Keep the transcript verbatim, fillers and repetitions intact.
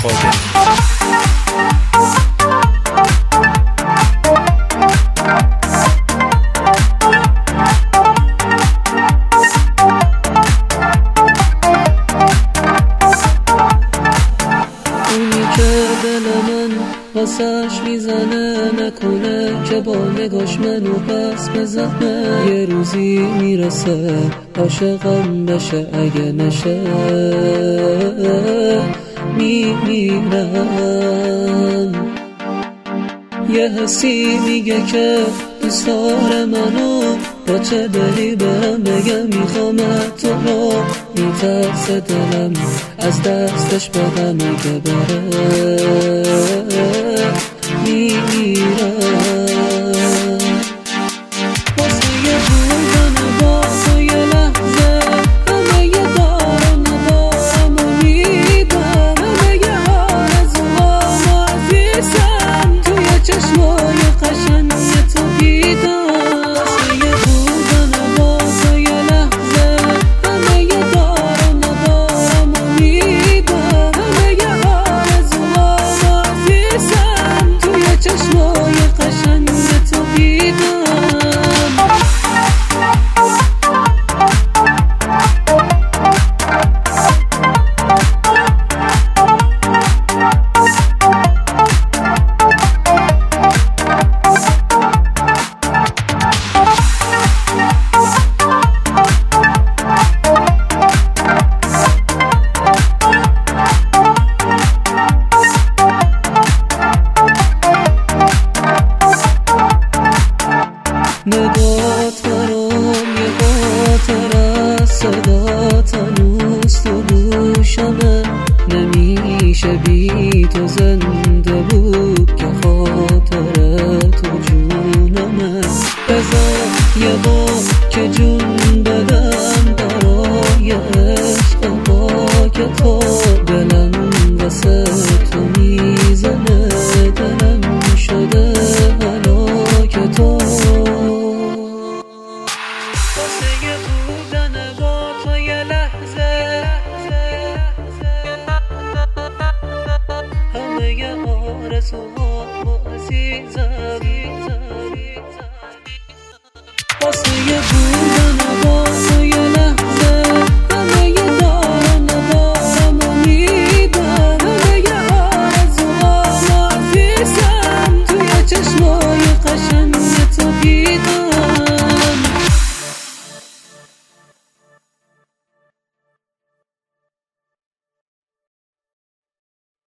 خاطر. واسش میزنه نکنه که با نگاش منو پس بزنه. یه روزی میرسه عاشقم بشه، اگه نشه میمیرم. یه حسی میگه که دوست داره منو، با چه دلی برم بگم میخوام تو رو. میترسه دلم از دستش بدم، اگه بره میمیرم. واسه یه بودن با تو یه لحظه همه یه دارم ندارم و میدم. همه یه آرزوام و عزیزم توی چشمای قشنگ تو دیدم. واسه یه بودن با تو یه لحظه همه یه دارم ندارم و میدم. همه یه آرزوام و عزیزم توی چشمای قشنگ تو دیدم. نگات برام یه خاطر از صدات هنوز تو گوشمه. نمیشه بی تو زنده بود که خاطر تو جونمه. بذار یه بار که جون بدم برای عشق پاک تو. دلم واسه تو میزنه، دلم شده هلاک تو. واسه یه بودن با تو یه لحظه همه یه آرزوها و عزیزم